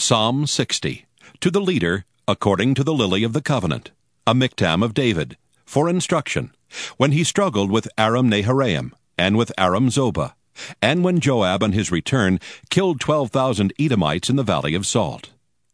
Psalm 60. To the leader, according to the lily of the covenant, a miktam of David, for instruction, when he struggled with Aram-Naharaim, and with Aram-Zobah, and when Joab on his return killed 12,000 Edomites in the valley of Salt.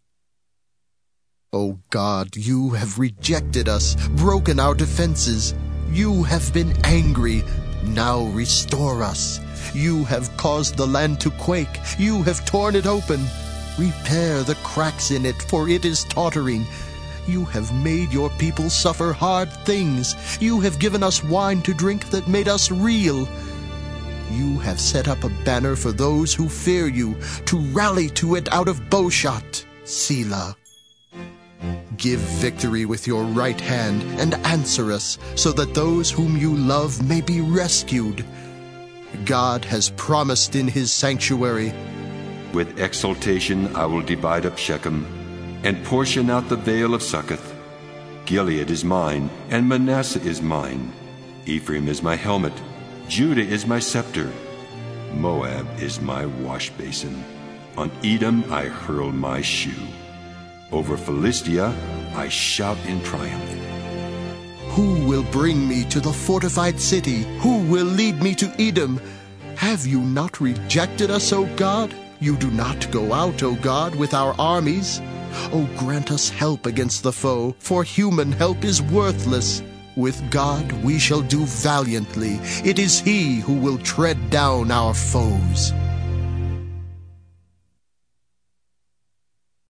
O God, you have rejected us, broken our defenses. You have been angry. Now restore us. You have caused the land to quake. You have torn it open. Repair the cracks in it, for it is tottering. You have made your people suffer hard things. You have given us wine to drink that made us reel. You have set up a banner for those who fear you, to rally to it out of bowshot. Selah. Give victory with your right hand, and answer us, so that those whom you love may be rescued. God has promised in his sanctuary, with exultation I will divide up Shechem, and portion out the vale of Succoth. Gilead is mine, and Manasseh is mine. Ephraim is my helmet, Judah is my scepter. Moab is my wash basin. On Edom I hurl my shoe. Over Philistia I shout in triumph. Who will bring me to the fortified city? Who will lead me to Edom? Have you not rejected us, O God? You do not go out, O God, with our armies. O grant us help against the foe, for human help is worthless. With God we shall do valiantly. It is he who will tread down our foes.